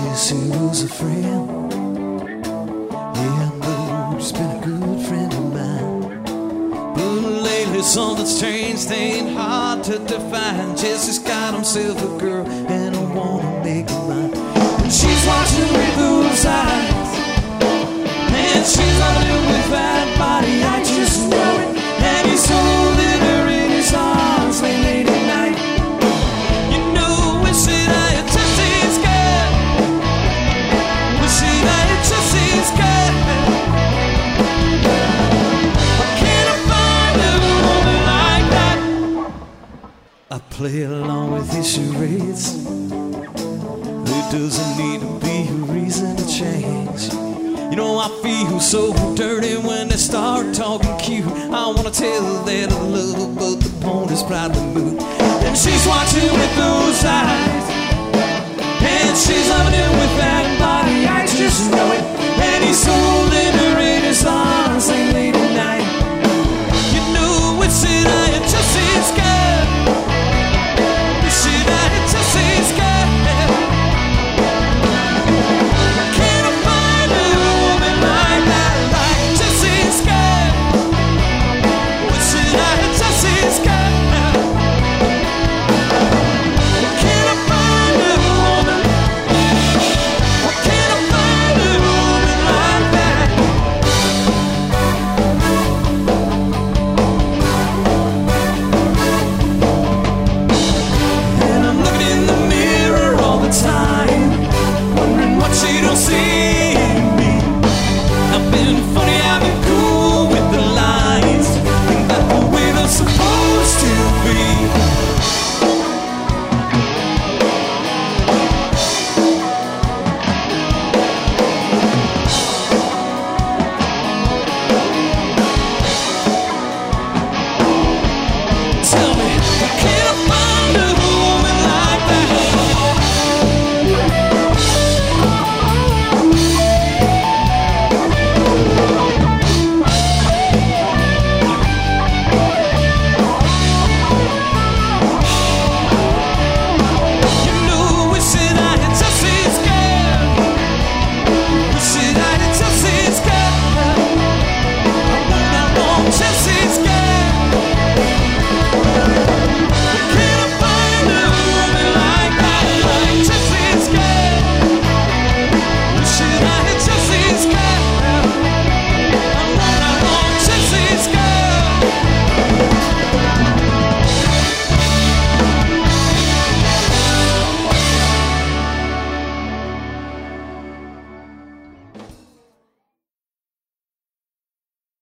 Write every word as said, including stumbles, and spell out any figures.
Jesse was a friend. Yeah, I know she's been a good friend of mine. But lately something's changed, ain't hard to define. Jesse's got himself a girl and I wanna make her mine. And she's watching with those eyes, and she's running with that body, I just know it. And he's holding her in his arms late, late at night. You know, wishing I had Jesse's girl, wishing I had Jesse's girl. Why can't I find a woman like that? I play along with these charades. There doesn't need to be a reason to change. You know I feel so dirty when they start talking cute. I wanna tell that I love, but the pony's proudly moved. And she's watching with those eyes,